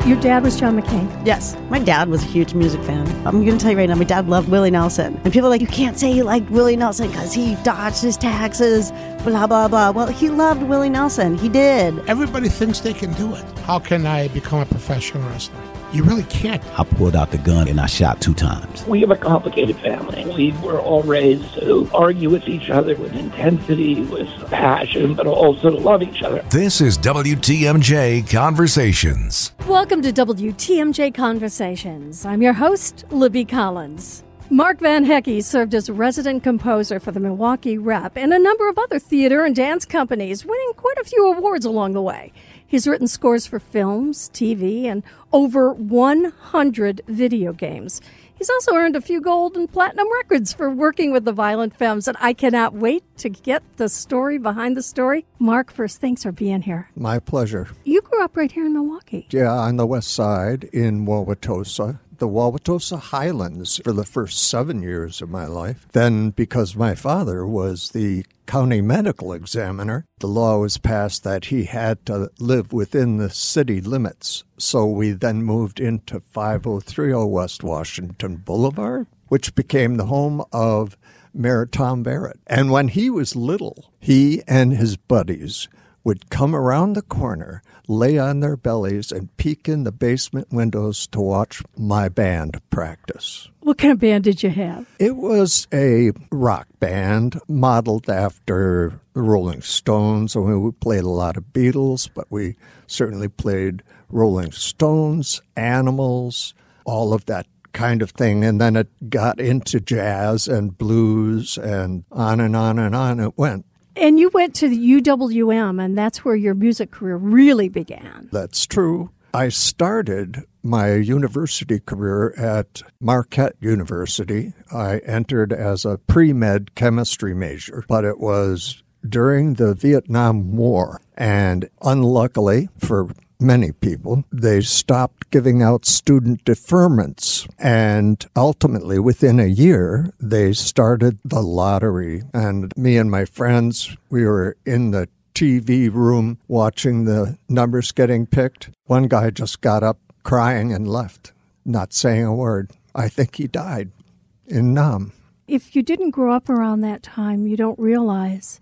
Your dad was John McCain? Yes. My dad was a huge music fan. I'm going to tell you right now, my dad loved Willie Nelson. And people are like, you can't say you liked Willie Nelson because he dodged his taxes, blah, blah, blah. Well, he loved Willie Nelson. He did. Everybody thinks they can do it. How can I become a professional wrestler? You really can't. I pulled out the gun and I shot 2 times. We have a complicated family. We were all raised to argue with each other with intensity, with passion, but also to love each other. This is WTMJ Conversations. Welcome to WTMJ Conversations. I'm your host, Libby Collins. Mark Van Hecke served as resident composer for the Milwaukee Rep and a number of other theater and dance companies, winning quite a few awards along the way. He's written scores for films, TV, and over 100 video games. He's also earned a few gold and platinum records for working with the Violent Femmes, and I cannot wait to get the story behind the story. Mark, first, thanks for being here. My pleasure. You grew up right here in Milwaukee. Yeah, on the west side in Wauwatosa. The Wauwatosa Highlands for the first 7 years of my life. Then, because my father was the county medical examiner, the law was passed that he had to live within the city limits. So we then moved into 5030 West Washington Boulevard, which became the home of Mayor Tom Barrett. And when he was little, he and his buddies would come around the corner, lay on their bellies, and peek in the basement windows to watch my band practice. What kind of band did you have? It was a rock band modeled after the Rolling Stones. I mean, we played a lot of Beatles, but we certainly played Rolling Stones, Animals, all of that kind of thing. And then it got into jazz and blues and on and on and on it went. And you went to the UWM, and that's where your music career really began. That's true. I started my university career at Marquette University. I entered as a pre-med chemistry major, but it was during the Vietnam War. And unluckily for many people, they stopped giving out student deferments. And ultimately, within a year, they started the lottery. And me and my friends, we were in the TV room watching the numbers getting picked. One guy just got up crying and left, not saying a word. I think he died in Nam. If you didn't grow up around that time, you don't realize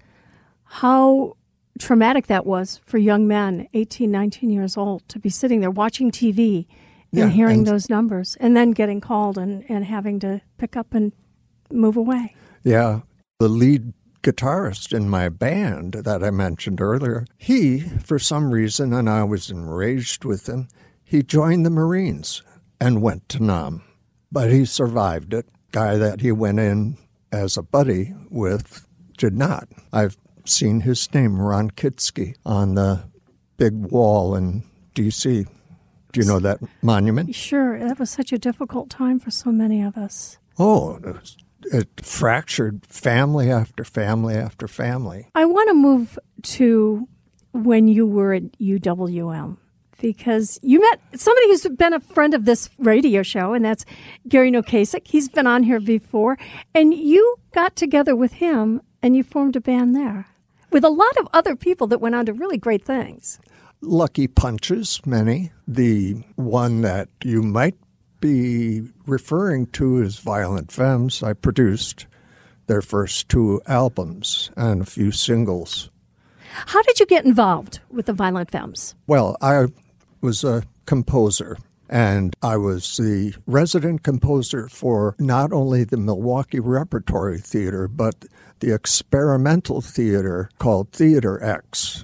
how traumatic that was for young men, 18, 19 years old, to be sitting there watching TV and hearing those numbers and then getting called and having to pick up and move away. Yeah. The lead guitarist in my band that I mentioned earlier, he, for some reason, and I was enraged with him, he joined the Marines and went to Nam. But he survived it. Guy that he went in as a buddy with did not. I've seen his name, Ron Kitsky, on the big wall in D.C. Do you know that monument? Sure. That was such a difficult time for so many of us. Oh, it fractured family after family after family. I want to move to when you were at UWM, because you met somebody who's been a friend of this radio show, and that's Gary Nokasik. He's been on here before, and you got together with him, and you formed a band there with a lot of other people that went on to really great things. Lucky Punches, many. The one that you might be referring to is Violent Femmes. I produced their first 2 albums and a few singles. How did you get involved with the Violent Femmes? Well, I was a composer, and I was the resident composer for not only the Milwaukee Repertory Theater, but the experimental theater called Theater X.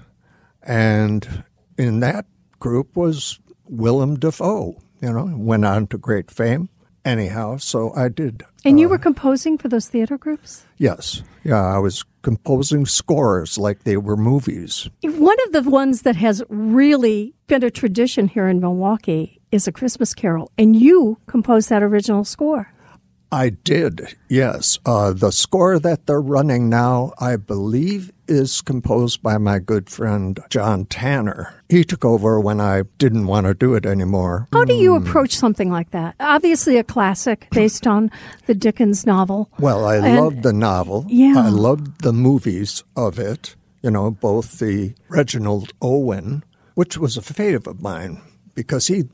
And in that group was Willem Dafoe, went on to great fame. Anyhow, so I did. And you were composing for those theater groups? Yes. Yeah, I was composing scores like they were movies. One of the ones that has really been a tradition here in Milwaukee is A Christmas Carol, and you composed that original score. I did, yes. The score that they're running now, I believe, is composed by my good friend John Tanner. He took over when I didn't want to do it anymore. How do you approach something like that? Obviously a classic based on the Dickens novel. Well, I loved the novel. Yeah. I loved the movies of it, both the Reginald Owen, which was a fave of mine because he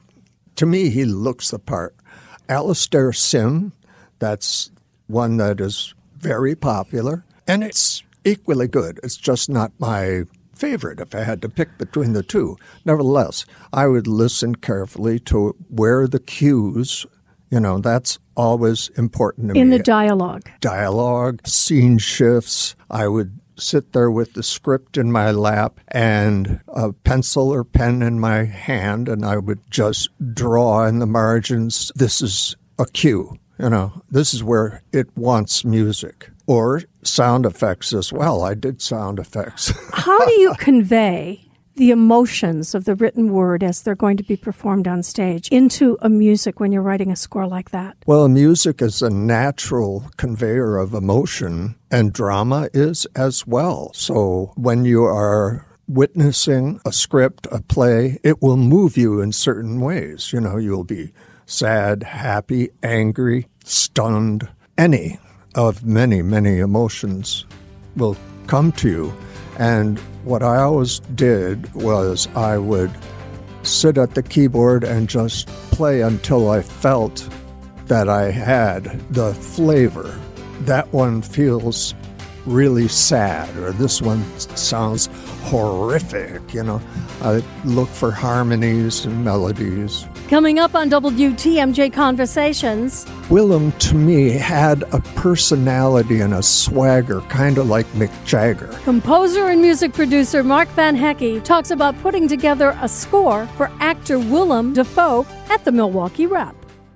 to me, he looks the part. Alastair Sim, that's one that is very popular, and it's equally good. It's just not my favorite if I had to pick between the two. Nevertheless, I would listen carefully to where the cues, that's always important to me. In the dialogue. Dialogue, scene shifts. I would sit there with the script in my lap and a pencil or pen in my hand, and I would just draw in the margins. This is a cue. This is where it wants music. Or sound effects as well. I did sound effects. How do you convey the emotions of the written word as they're going to be performed on stage into a music when you're writing a score like that? Well, music is a natural conveyor of emotion, and drama is as well. So when you are witnessing a script, a play, it will move you in certain ways. You'll be sad, happy, angry, stunned. Any of many, many emotions will come to you. And what I always did was I would sit at the keyboard and just play until I felt that I had the flavor. That one feels really sad, or this one sounds horrific. I look for harmonies and melodies. Coming up on WTMJ Conversations. Willem, to me, had a personality and a swagger, kind of like Mick Jagger. Composer and music producer Mark Van Hecke talks about putting together a score for actor Willem Dafoe at the Milwaukee Rep.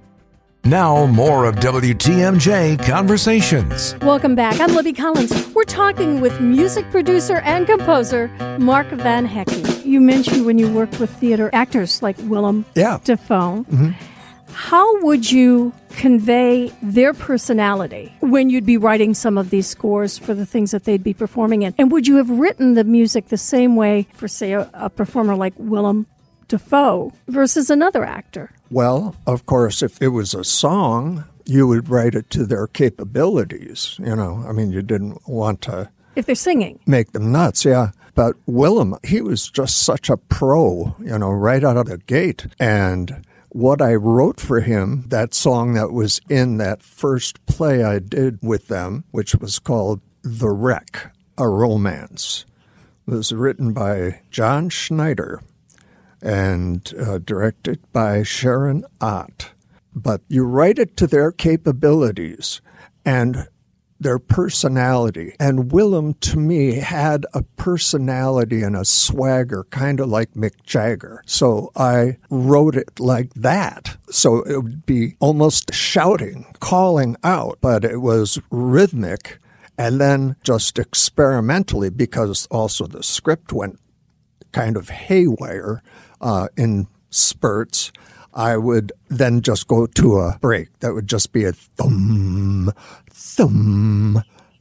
Now, more of WTMJ Conversations. Welcome back. I'm Libby Collins. We're talking with music producer and composer Mark Van Hecke. You mentioned when you worked with theater actors like Willem Dafoe. Mm-hmm. How would you convey their personality when you'd be writing some of these scores for the things that they'd be performing in? And would you have written the music the same way for, say, a performer like Willem Dafoe versus another actor? Well, of course, if it was a song, you would write it to their capabilities. You didn't want to... If they're singing. Make them nuts, yeah. But Willem, he was just such a pro, right out of the gate. And what I wrote for him, that song that was in that first play I did with them, which was called The Wreck, a Romance, was written by John Schneider and directed by Sharon Ott. But you write it to their capabilities and their personality. And Willem, to me, had a personality and a swagger, kind of like Mick Jagger. So I wrote it like that. So it would be almost shouting, calling out, but it was rhythmic. And then just experimentally, because also the script went kind of haywire, in spurts, I would then just go to a break. That would just be a thumb, thumb,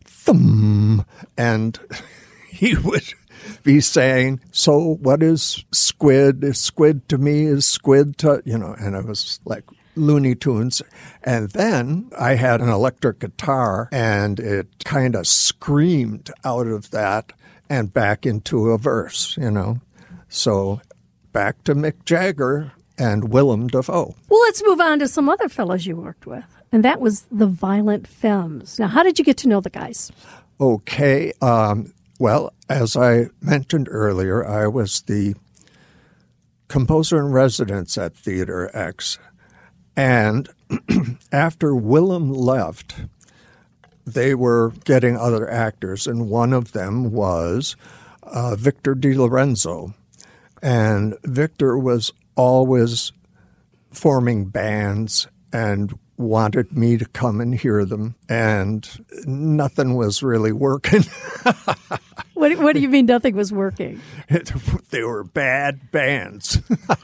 thumb. And he would be saying, so what is squid? Squid to me is squid to, and it was like Looney Tunes. And then I had an electric guitar, and it kind of screamed out of that and back into a verse, So back to Mick Jagger and Willem Dafoe. Well, let's move on to some other fellows you worked with, and that was the Violent Femmes. Now, how did you get to know the guys? Okay. Well, as I mentioned earlier, I was the composer in residence at Theater X, and after Willem left, they were getting other actors, and one of them was Victor DiLorenzo. And Victor was always forming bands and wanted me to come and hear them, and nothing was really working. What do you mean nothing was working? They were bad bands.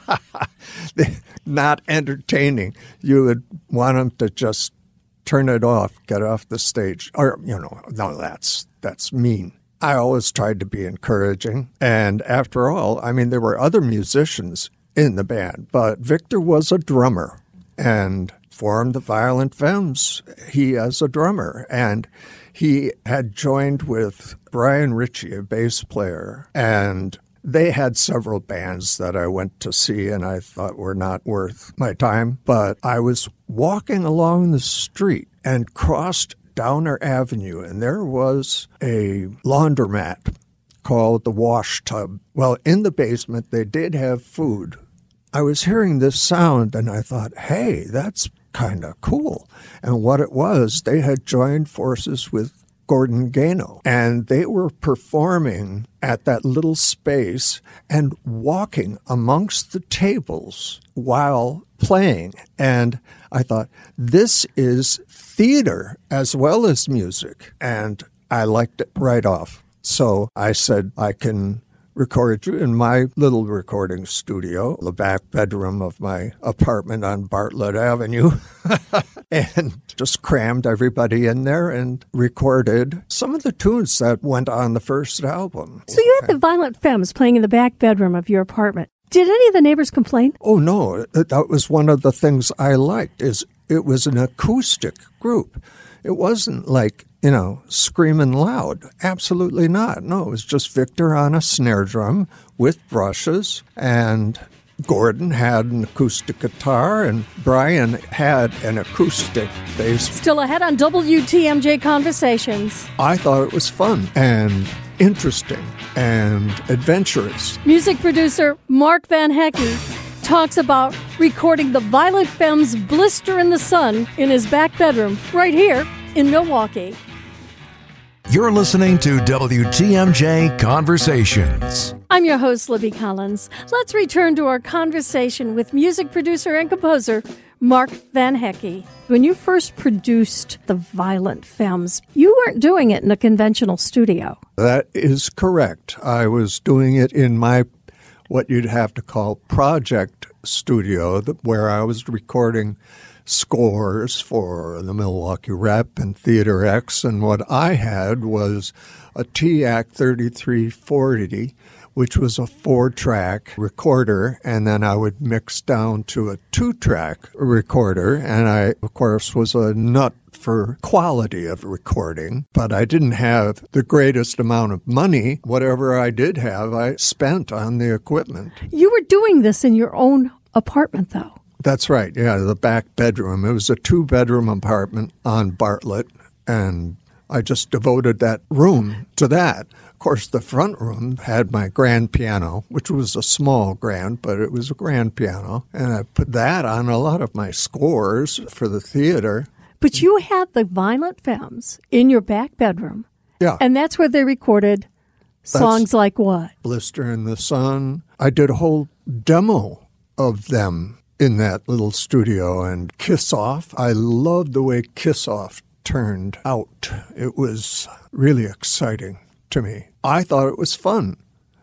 Not entertaining. You would want them to just turn it off, get off the stage. Or, no, that's mean. I always tried to be encouraging. And after all, there were other musicians in the band, but Victor was a drummer and formed the Violent Femmes, he as a drummer. And he had joined with Brian Ritchie, a bass player, and They had several bands that I went to see and I thought were not worth my time. But I was walking along the street and crossed Downer Avenue, and there was a laundromat called the Wash Tub. Well, in the basement, they did have food. I was hearing this sound, and I thought, hey, that's kind of cool. And what it was, they had joined forces with Gordon Gano, and they were performing at that little space and walking amongst the tables while playing. And I thought, this is theater as well as music. And I liked it right off. So I said, I can record you in my little recording studio, the back bedroom of my apartment on Bartlett Avenue, and just crammed everybody in there and recorded some of the tunes that went on the first album. So you had the Violent Femmes playing in the back bedroom of your apartment. Did any of the neighbors complain? Oh, no. That was one of the things I liked, is it was an acoustic group. It wasn't like, screaming loud. Absolutely not. No, it was just Victor on a snare drum with brushes, and Gordon had an acoustic guitar, and Brian had an acoustic bass. Still ahead on WTMJ Conversations. I thought it was fun and interesting and adventurous. Music producer Mark Van Hecke talks about recording the Violent Femmes' Blister in the Sun in his back bedroom right here in Milwaukee. You're listening to WTMJ Conversations. I'm your host, Libby Collins. Let's return to our conversation with music producer and composer Mark Van Hecke. When you first produced the Violent Femmes, you weren't doing it in a conventional studio. That is correct. I was doing it in my, what you'd have to call, project studio, where I was recording scores for the Milwaukee Rep and Theater X, and what I had was a TAC 3340, which was a 4-track recorder, and then I would mix down to a 2-track recorder, and I, of course, was a nut for quality of recording, but I didn't have the greatest amount of money. Whatever I did have, I spent on the equipment. You were doing this in your own apartment, though. That's right, yeah, the back bedroom. It was a 2-bedroom apartment on Bartlett, and I just devoted that room to that. Of course, the front room had my grand piano, which was a small grand, but it was a grand piano, and I put that on a lot of my scores for the theater. But you had the Violent Femmes in your back bedroom, yeah, and that's where they recorded songs like what? Blister in the Sun. I did a whole demo of them in that little studio, and Kiss Off. I loved the way Kiss Off turned out. It was really exciting to me. I thought it was fun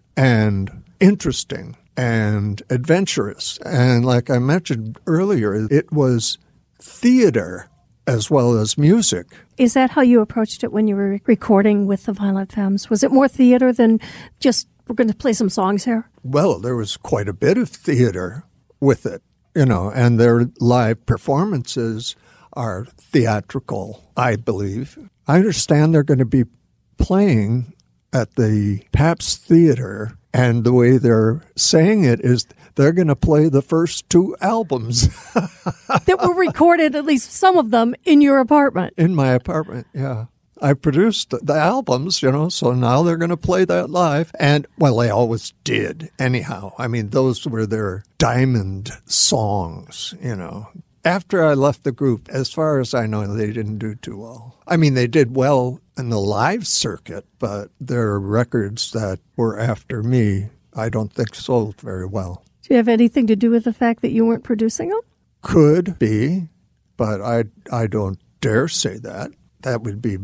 and interesting and adventurous. And like I mentioned earlier, it was theater as well as music. Is that how you approached it when you were recording with the Violent Femmes? Was it more theater than just, we're going to play some songs here? Well, there was quite a bit of theater with it. And their live performances are theatrical, I believe. I understand they're going to be playing at the Pabst Theater, and the way they're saying it is they're going to play the first 2 albums. That were recorded, at least some of them, in your apartment. In my apartment, yeah. I produced the albums, so now they're going to play that live. And, well, they always did, anyhow. I mean, those were their diamond songs, After I left the group, as far as I know, they didn't do too well. I mean, they did well in the live circuit, but their records that were after me, I don't think sold very well. Do you have anything to do with the fact that you weren't producing them? Could be, but I don't dare say that. That would be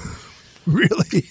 really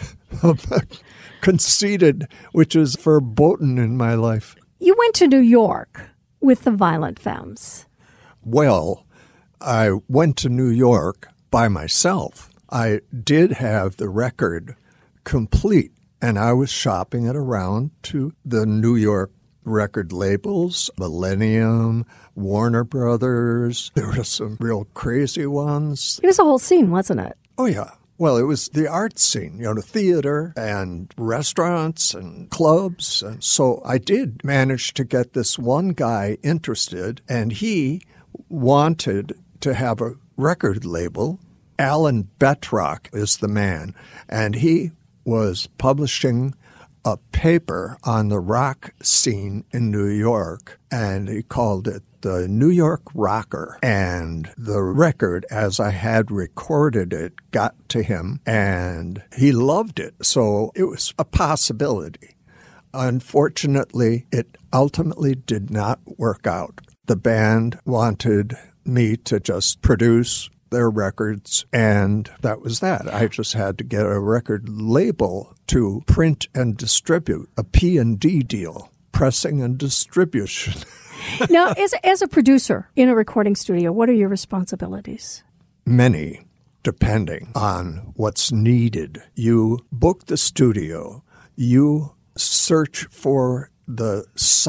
conceited, which is verboten in my life. You went to New York with the Violent Femmes. Well, I went to New York by myself. I did have the record complete, and I was shopping it around to the New York record labels, Millennium, Warner Brothers. There were some real crazy ones. It was a whole scene, wasn't it? Oh, yeah. Well, it was the art scene, the theater and restaurants and clubs. And so I did manage to get this one guy interested, and he wanted to have a record label. Alan Betrock is the man, and he was publishing a paper on the rock scene in New York, and he called it the New York Rocker. And the record, as I had recorded it, got to him, and he loved it. So it was a possibility. Unfortunately, it ultimately did not work out. The band wanted me to just produce their records, and that was that. I just had to get a record label to print and distribute, a P&D deal, pressing and distribution. Now, as a producer in a recording studio, what are your responsibilities? Many, depending on what's needed. You book the studio, you search for the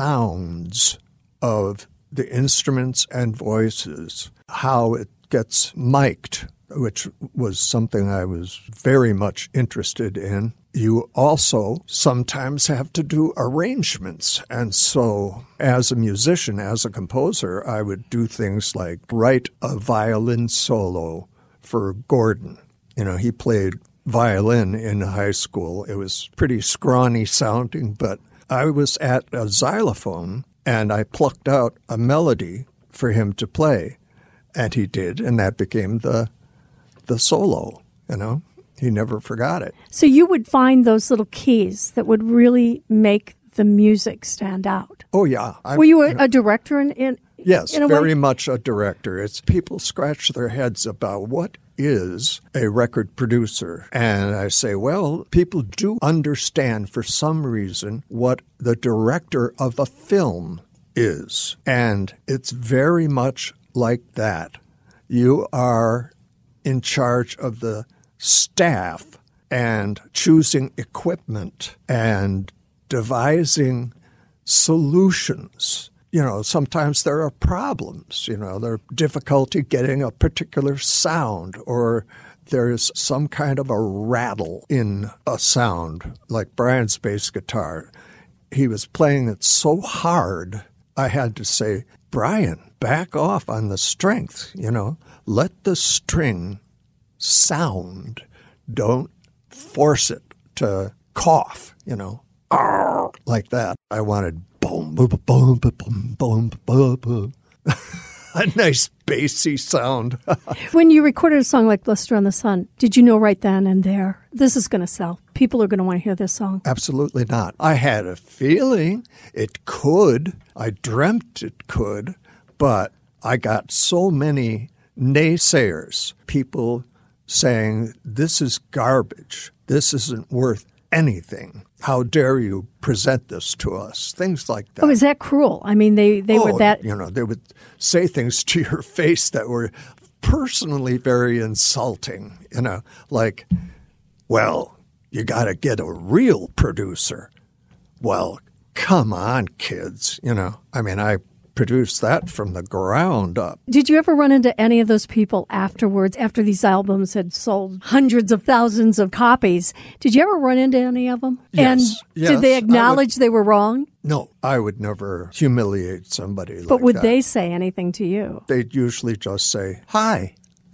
sounds of the instruments and voices, how it gets mic'd, which was something I was very much interested in. You also sometimes have to do arrangements. And so as a musician, as a composer, I would do things like write a violin solo for Gordon. He played violin in high school. It was pretty scrawny sounding, but I was at a xylophone and I plucked out a melody for him to play. And he did, and that became the solo, He never forgot it. So you would find those little keys that would really make the music stand out. Oh, yeah. Were you a director in Yes, in a very way? much a director. It's people scratch their heads about what is a record producer. And I say, well, people do understand for some reason what the director of a film is. And it's very much like that. You are in charge of the staff and choosing equipment and devising solutions. Sometimes there are problems. There's difficulty getting a particular sound, or there's some kind of a rattle in a sound, like Brian's bass guitar. He was playing it so hard, I had to say, Brian, back off on the strength, Let the string sound. Don't force it to cough, like that. I wanted boom, boom, boom, boom, boom, boom, boom. A nice bassy sound. When you recorded a song like Blister on the Sun, did you know right then and there, this is going to sell? People are going to want to hear this song. Absolutely not. I had a feeling it could. I dreamt it could, but I got so many naysayers, people saying, this is garbage. This isn't worth anything. How dare you present this to us? Things like that. Oh, is that cruel? I mean, they were that... They would say things to your face that were personally very insulting, like, well, you got to get a real producer. Well, come on, kids. I produced that from the ground up. Did you ever run into any of those people afterwards, after these albums had sold hundreds of thousands of copies? Did you ever run into any of them? Yes. And did they acknowledge they were wrong? No, I would never humiliate somebody like that. But would they say anything to you? They'd usually just say, hi,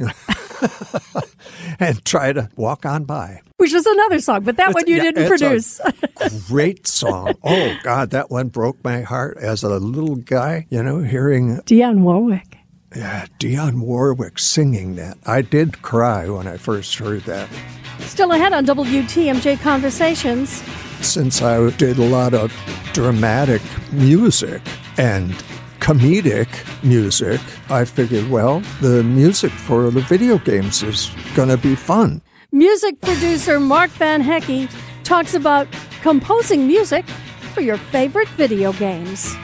and try to walk on by. Which was another song, but that one you didn't produce. Great song. Oh, God, that one broke my heart as a little guy, hearing Dionne Warwick. Yeah, Dionne Warwick singing that. I did cry when I first heard that. Still ahead on WTMJ Conversations. Since I did a lot of dramatic music and comedic music, I figured, well, the music for the video games is going to be fun. Music producer Mark Van Hecke talks about composing music for your favorite video games.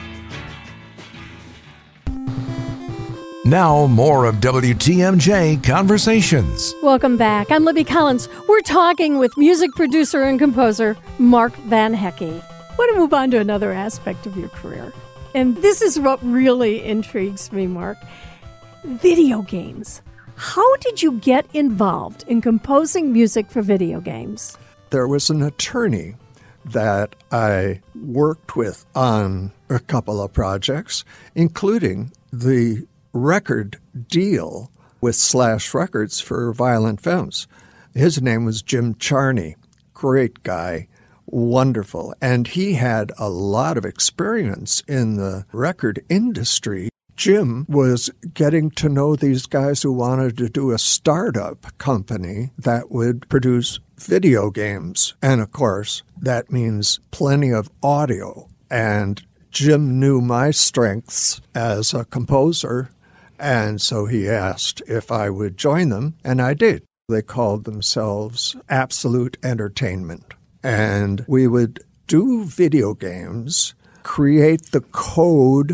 Now, more of WTMJ Conversations. Welcome back. I'm Libby Collins. We're talking with music producer and composer Mark Van Hecke. I want to move on to another aspect of your career. And this is what really intrigues me, Mark. Video games. How did you get involved in composing music for video games? There was an attorney that I worked with on a couple of projects, including the record deal with Slash Records for Violent Femmes. His name was Jim Charney. Great guy, wonderful. And he had a lot of experience in the record industry. Jim was getting to know these guys who wanted to do a startup company that would produce video games. And of course, that means plenty of audio. And Jim knew my strengths as a composer, and so he asked if I would join them, and I did. They called themselves Absolute Entertainment. And we would do video games, create the code,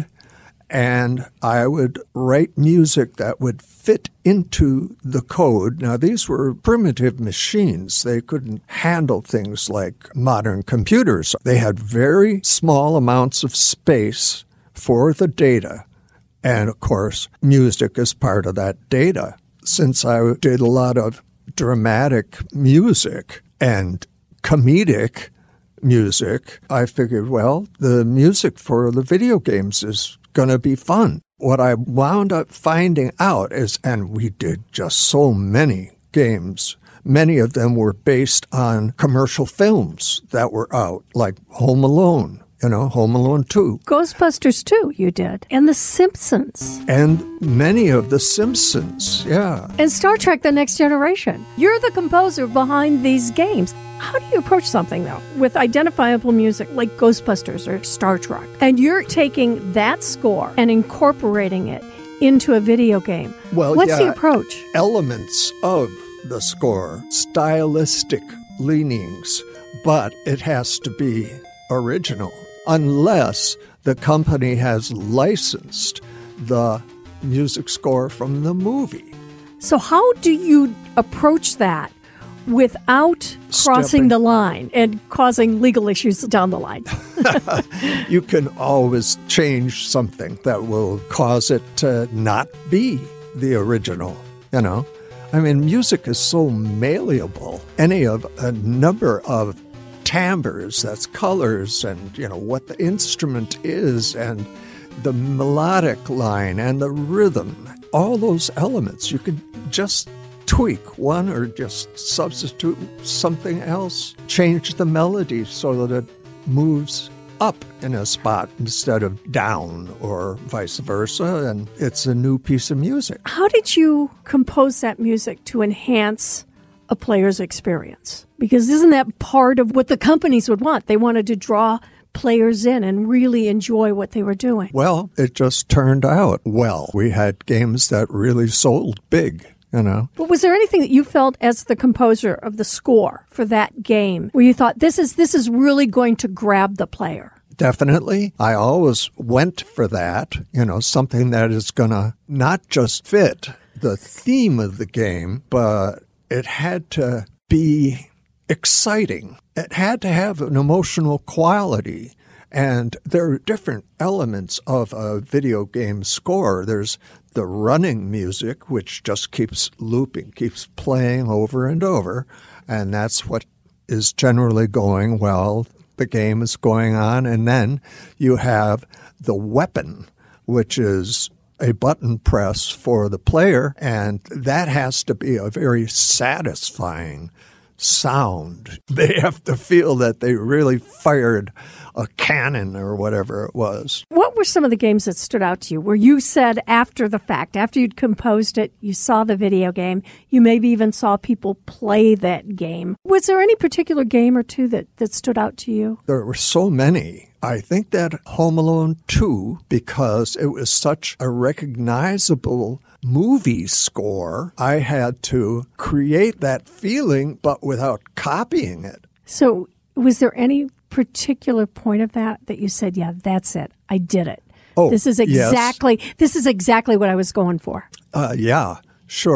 and I would write music that would fit into the code. Now, these were primitive machines. They couldn't handle things like modern computers. They had very small amounts of space for the data. And, of course, music is part of that data. Since I did a lot of dramatic music and comedic music, I figured, well, the music for the video games is going to be fun. What I wound up finding out is, and we did just so many games, many of them were based on commercial films that were out, like Home Alone, Home Alone 2. Ghostbusters 2 you did, and The Simpsons. And many of The Simpsons, yeah. And Star Trek The Next Generation. You're the composer behind these games. How do you approach something, though, with identifiable music like Ghostbusters or Star Trek? And you're taking that score and incorporating it into a video game. Well, what's the approach? Elements of the score, stylistic leanings, but it has to be original, unless the company has licensed the music score from the movie. So how do you approach that without crossing the line and causing legal issues down the line? You can always change something that will cause it to not be the original, I mean, music is so malleable. Any of a number of timbres, that's colors, and, what the instrument is, and the melodic line and the rhythm, all those elements, you can just tweak one or just substitute something else, change the melody so that it moves up in a spot instead of down or vice versa, and it's a new piece of music. How did you compose that music to enhance a player's experience? Because isn't that part of what the companies would want? They wanted to draw players in and really enjoy what they were doing. Well, it just turned out well. We had games that really sold big. But was there anything that you felt as the composer of the score for that game where you thought this is really going to grab the player? Definitely. I always went for that, something that is going to not just fit the theme of the game, but it had to be exciting. It had to have an emotional quality. And there are different elements of a video game score. There's the running music, which just keeps looping, keeps playing over and over. And that's what is generally going while the game is going on. And then you have the weapon, which is a button press for the player. And that has to be a very satisfying sound. They have to feel that they really fired a cannon or whatever it was. What were some of the games that stood out to you where you said after the fact, after you'd composed it, you saw the video game, you maybe even saw people play that game? Was there any particular game or two that stood out to you? There were so many. I think that Home Alone 2, because it was such a recognizable movie score, I had to create that feeling, but without copying it. So was there any particular point of that you said, yeah, that's it, I did it? Oh, this is exactly what I was going for. Yeah, sure.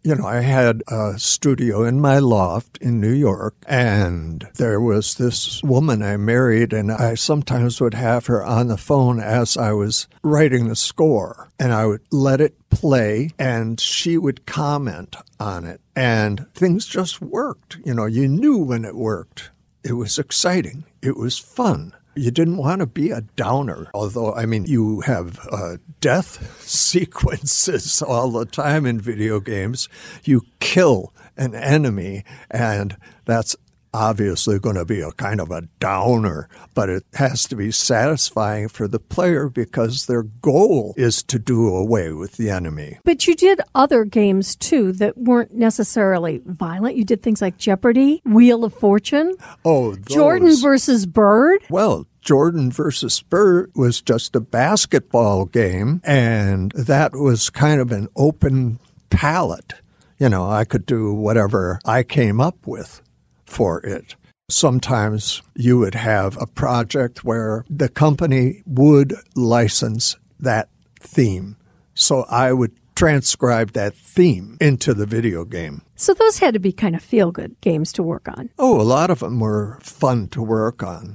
I had a studio in my loft in New York, and there was this woman I married, and I sometimes would have her on the phone as I was writing the score, and I would let it play, and she would comment on it, and things just worked. You knew when it worked. It was exciting. It was fun. You didn't want to be a downer, although, you have death sequences all the time in video games. You kill an enemy, and that's obviously going to be a kind of a downer, but it has to be satisfying for the player because their goal is to do away with the enemy. But you did other games, too, that weren't necessarily violent. You did things like Jeopardy, Wheel of Fortune. Oh, those. Jordan versus Bird. Well, Jordan versus Bird was just a basketball game, and that was kind of an open palette. I could do whatever I came up with for it. Sometimes you would have a project where the company would license that theme. So I would transcribe that theme into the video game. So those had to be kind of feel-good games to work on. Oh, a lot of them were fun to work on.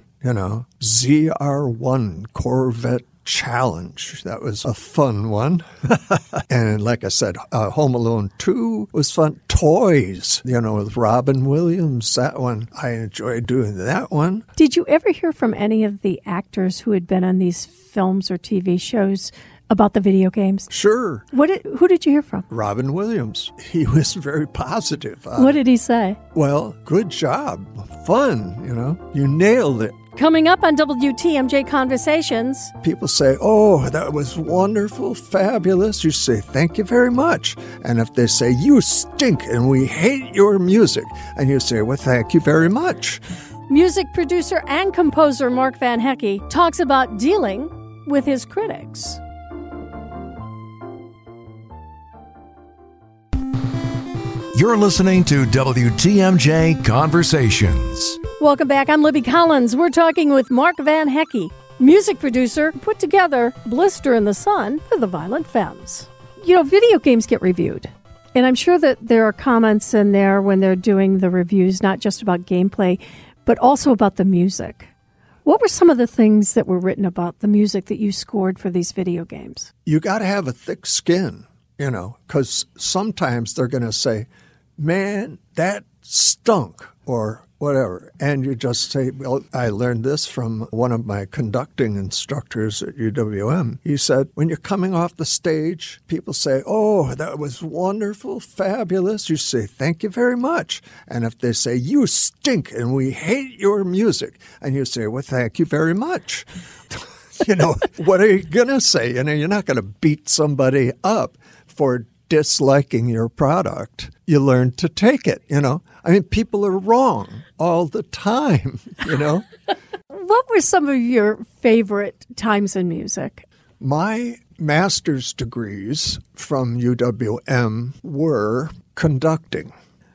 ZR1 Corvette Challenge. That was a fun one. And like I said, Home Alone 2 was fun. Toys, with Robin Williams, that one. I enjoyed doing that one. Did you ever hear from any of the actors who had been on these films or TV shows about the video games? Sure. Who did you hear from? Robin Williams. He was very positive. What did he say? Well, good job. Fun, You nailed it. Coming up on WTMJ Conversations. People say, oh, that was wonderful, fabulous. You say, thank you very much. And if they say, you stink and we hate your music, and you say, well, thank you very much. Music producer and composer Mark Van Hecke talks about dealing with his critics. You're listening to WTMJ Conversations. Welcome back. I'm Libby Collins. We're talking with Mark Van Hecke, music producer, who put together Blister in the Sun for the Violent Femmes. Video games get reviewed. And I'm sure that there are comments in there when they're doing the reviews, not just about gameplay, but also about the music. What were some of the things that were written about the music that you scored for these video games? You got to have a thick skin, because sometimes they're going to say, man, that stunk, or whatever. And you just say, well, I learned this from one of my conducting instructors at UWM. He said, when you're coming off the stage, people say, oh, that was wonderful, fabulous. You say, thank you very much. And if they say, you stink and we hate your music, and you say, well, thank you very much. What are you going to say? You're not going to beat somebody up for disliking your product. You learn to take it, people are wrong all the time, What were some of your favorite times in music? My master's degrees from UWM were conducting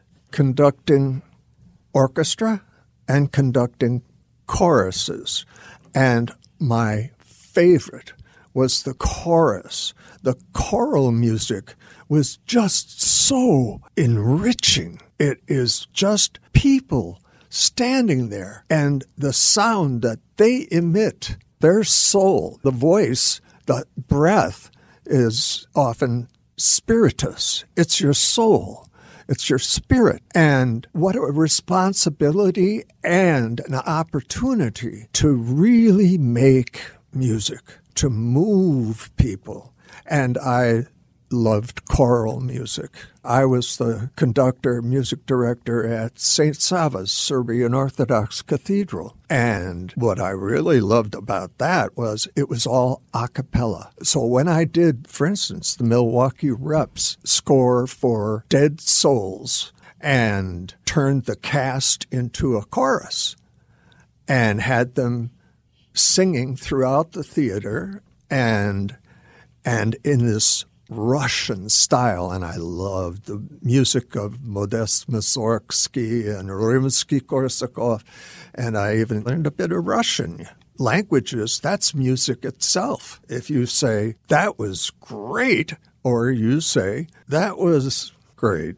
orchestra and conducting choruses. And my favorite was the chorus. The choral music was just so enriching. It is just people standing there, and the sound that they emit, their soul, the voice, the breath is often spiritus. It's your soul. It's your spirit. And what a responsibility and an opportunity to really make music, to move people. And I loved choral music. I was the conductor, music director at St. Sava's Serbian Orthodox Cathedral. And what I really loved about that was it was all a cappella. So when I did, for instance, the Milwaukee Reps score for Dead Souls and turned the cast into a chorus and had them singing throughout the theater and in this Russian style, and I loved the music of Modest Mussorgsky and Rimsky-Korsakov, and I even learned a bit of Russian. Languages, that's music itself. If you say, that was great, or you say, that was grade.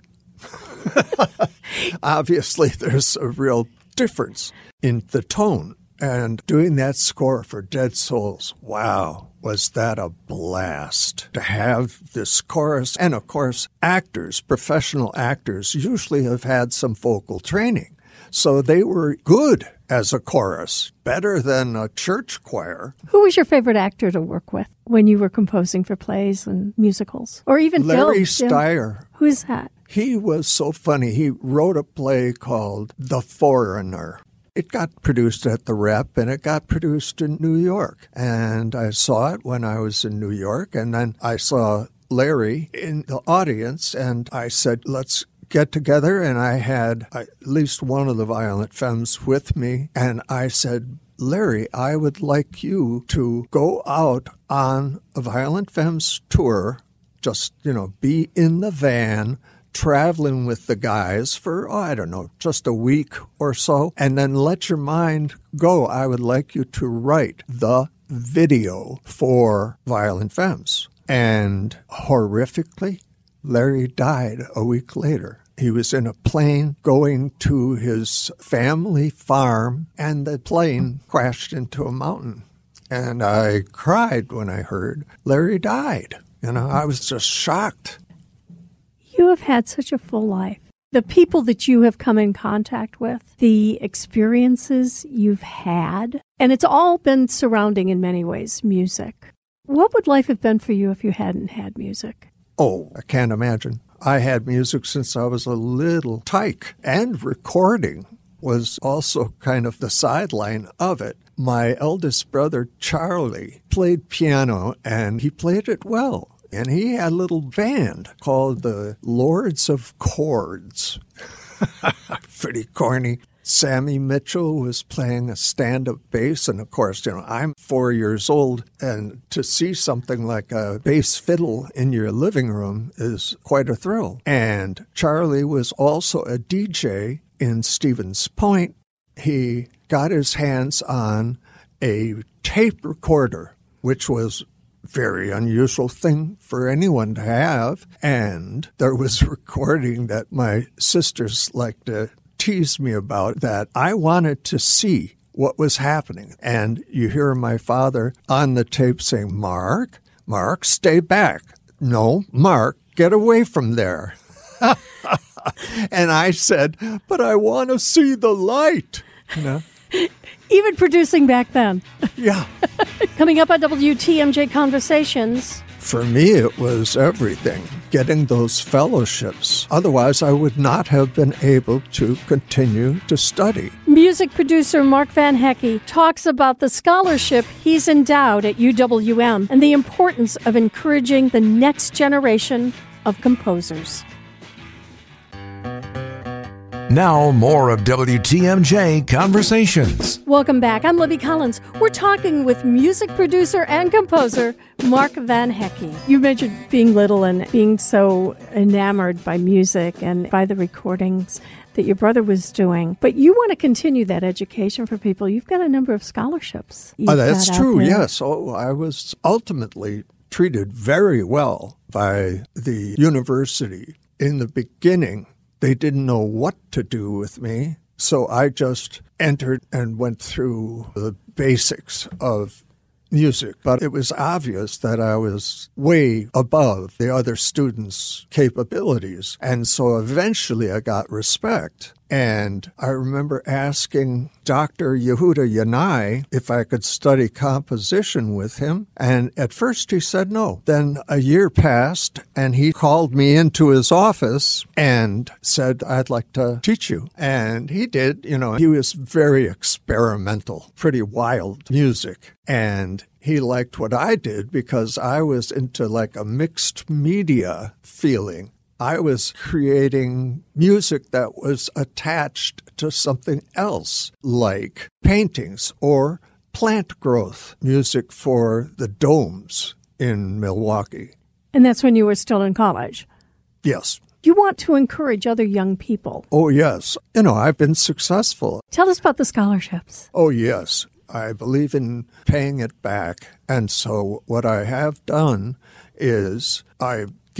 Obviously, there's a real difference in the tone. And doing that score for Dead Souls, wow, was that a blast to have this chorus. And of course, actors, professional actors, usually have had some vocal training. So they were good as a chorus, better than a church choir. Who was your favorite actor to work with when you were composing for plays and musicals? Or even Larry films? Steyer. Who's that? He was so funny. He wrote a play called The Foreigner. It got produced at the Rep, and it got produced in New York. And I saw it when I was in New York, and then I saw Larry in the audience, and I said, let's get together. And I had at least one of the Violent Femmes with me, and I said, Larry, I would like you to go out on a Violent Femmes tour, just, be in the van, traveling with the guys for, just a week or so, and then let your mind go. I would like you to write the video for Violent Femmes. And horrifically, Larry died a week later. He was in a plane going to his family farm, and the plane crashed into a mountain. And I cried when I heard Larry died. I was just shocked. You have had such a full life. The people that you have come in contact with, the experiences you've had, and it's all been surrounding in many ways music. What would life have been for you if you hadn't had music? Oh, I can't imagine. I had music since I was a little tyke, and recording was also kind of the sideline of it. My eldest brother, Charlie, played piano, and he played it well. And he had a little band called the Lords of Chords. Pretty corny. Sammy Mitchell was playing a stand-up bass. And, of course, I'm 4 years old. And to see something like a bass fiddle in your living room is quite a thrill. And Charlie was also a DJ in Stevens Point. He got his hands on a tape recorder, which was very unusual thing for anyone to have. And there was a recording that my sisters like to tease me about that I wanted to see what was happening. And you hear my father on the tape saying, Mark, stay back. No, Mark, get away from there. And I said, but I want to see the light. Even producing back then. Yeah. Coming up on WTMJ Conversations. For me, it was everything, getting those fellowships. Otherwise, I would not have been able to continue to study. Music producer Mark Van Hecke talks about the scholarship he's endowed at UWM and the importance of encouraging the next generation of composers. Now, more of WTMJ Conversations. Welcome back. I'm Libby Collins. We're talking with music producer and composer Mark Van Hecke. You mentioned being little and being so enamored by music and by the recordings that your brother was doing. But you want to continue that education for people. You've got a number of scholarships. That's true, yes. I was ultimately treated very well by the university. In the beginning, they didn't know what to do with me, so I just entered and went through the basics of music. But it was obvious that I was way above the other students' capabilities, and so eventually I got respect. And I remember asking Dr. Yehuda Yanai if I could study composition with him. And at first he said no. Then a year passed and he called me into his office and said, I'd like to teach you. And he did. He was very experimental, pretty wild music. And he liked what I did because I was into like a mixed media feeling. I was creating music that was attached to something else, like paintings or plant growth, music for the domes in Milwaukee. And that's when you were still in college? Yes. You want to encourage other young people. Oh, yes. I've been successful. Tell us about the scholarships. Oh, yes. I believe in paying it back. And so what I have done is I give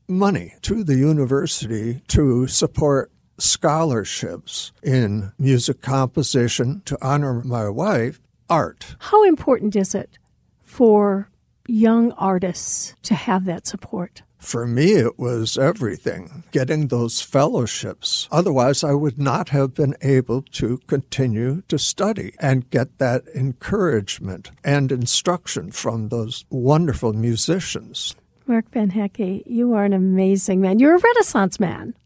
money to the university to support scholarships in music composition, to honor my wife, art. How important is it for young artists to have that support? For me, it was everything, getting those fellowships. Otherwise, I would not have been able to continue to study and get that encouragement and instruction from those wonderful musicians. Mark Van Hecke, you are an amazing man. You're a Renaissance man.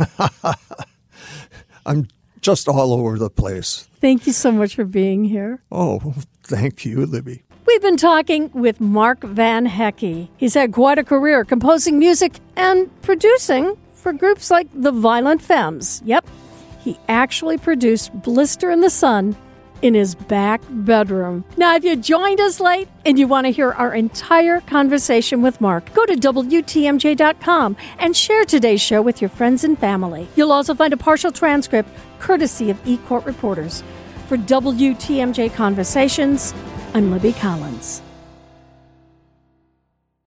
I'm just all over the place. Thank you so much for being here. Oh, thank you, Libby. We've been talking with Mark Van Hecke. He's had quite a career composing music and producing for groups like the Violent Femmes. Yep, he actually produced Blister in the Sun in his back bedroom. Now, if you joined us late and you want to hear our entire conversation with Mark, go to WTMJ.com and share today's show with your friends and family. You'll also find a partial transcript courtesy of eCourt Reporters. For WTMJ Conversations, I'm Libby Collins.